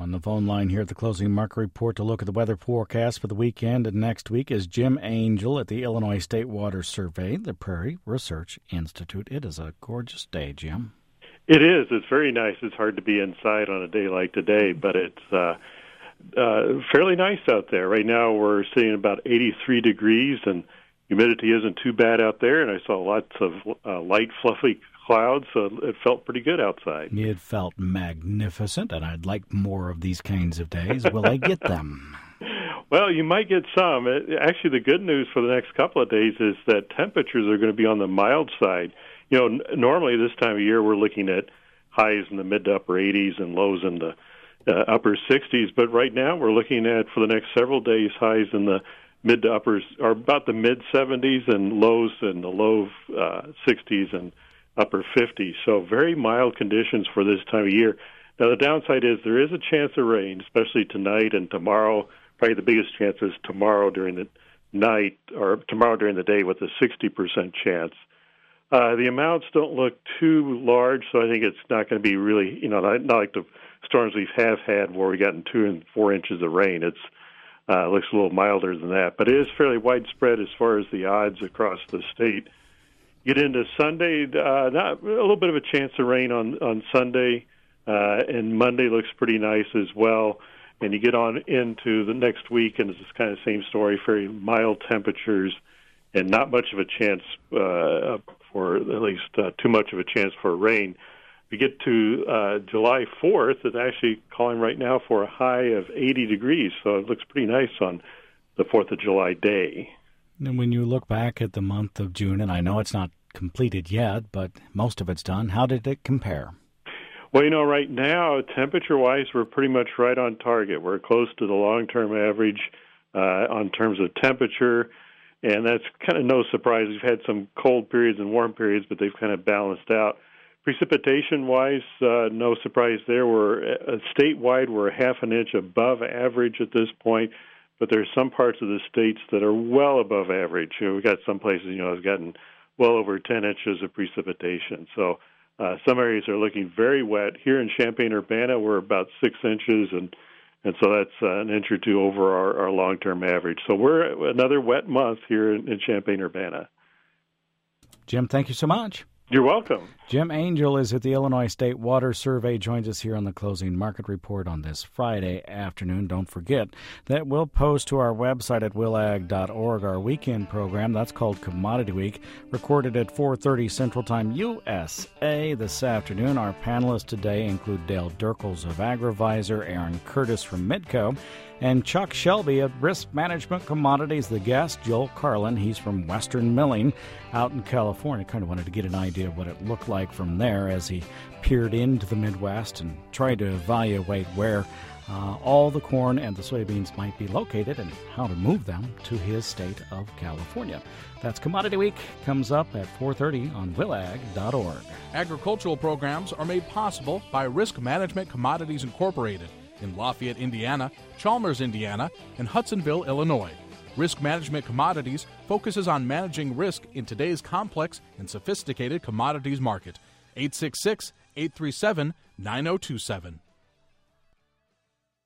On the phone line here at the Closing Market Report to look at the weather forecast for the weekend and next week is Jim Angel at the Illinois State Water Survey, the Prairie Research Institute. It is a gorgeous day, Jim. It is. It's very nice. It's hard to be inside on a day like today, but it's fairly nice out there. Right now we're sitting about 83 degrees, and humidity isn't too bad out there, and I saw lots of light, fluffy clouds, so it felt pretty good outside. It felt magnificent, and I'd like more of these kinds of days. Will I get them? Well, you might get some. Actually, the good news for the next couple of days is that temperatures are going to be on the mild side. You know, normally this time of year we're looking at highs in the mid to upper 80s and lows in the upper 60s, but right now we're looking at, for the next several days, highs in the mid to uppers, or about the mid 70s, and lows in the low 60s and upper 50s. So very mild conditions for this time of year. Now, the downside is there is a chance of rain, especially tonight and tomorrow. Probably the biggest chance is tomorrow during the night, or tomorrow during the day, with a 60% chance. The amounts don't look too large, so I think it's not going to be really, not like the storms we have had where we gotten 2 and 4 inches of rain. It looks a little milder than that, but it is fairly widespread as far as the odds across the state. Get into Sunday, not a little bit of a chance of rain on Sunday, and Monday looks pretty nice as well. And you get on into the next week, and it's kind of the same story, very mild temperatures, and not much of a chance for, at least too much of a chance for rain. We get to July 4th, it's actually calling right now for a high of 80 degrees, so it looks pretty nice on the 4th of July day. And when you look back at the month of June, and I know it's not completed yet, but most of it's done, how did it compare? Well, right now, temperature-wise, we're pretty much right on target. We're close to the long-term average on terms of temperature, and that's kind of no surprise. We've had some cold periods and warm periods, but they've kind of balanced out. Precipitation-wise, no surprise there. Statewide, we're a half an inch above average at this point, but there's some parts of the states that are well above average. We've got some places, have gotten well over 10 inches of precipitation. So some areas are looking very wet. Here in Champaign-Urbana, we're about 6 inches, and so that's an inch or two over our long-term average. So we're another wet month here in Champaign-Urbana. Jim, thank you so much. You're welcome. Jim Angel is at the Illinois State Water Survey, joins us here on the Closing Market Report on this Friday afternoon. Don't forget that we'll post to our website at willag.org our weekend program. That's called Commodity Week, recorded at 4:30 Central Time USA this afternoon. Our panelists today include Dale Dirkels of AgriVisor, Aaron Curtis from Midco, and Chuck Shelby of Risk Management Commodities, the guest. Joel Carlin, he's from Western Milling out in California. Kind of wanted to get an idea of what it looked like from there as he peered into the Midwest and tried to evaluate where all the corn and the soybeans might be located and how to move them to his state of California. That's Commodity Week. Comes up at 4:30 on willag.org. Agricultural programs are made possible by Risk Management Commodities Incorporated in Lafayette, Indiana, Chalmers, Indiana, and Hudsonville, Illinois. Risk Management Commodities focuses on managing risk in today's complex and sophisticated commodities market. 866-837-9027.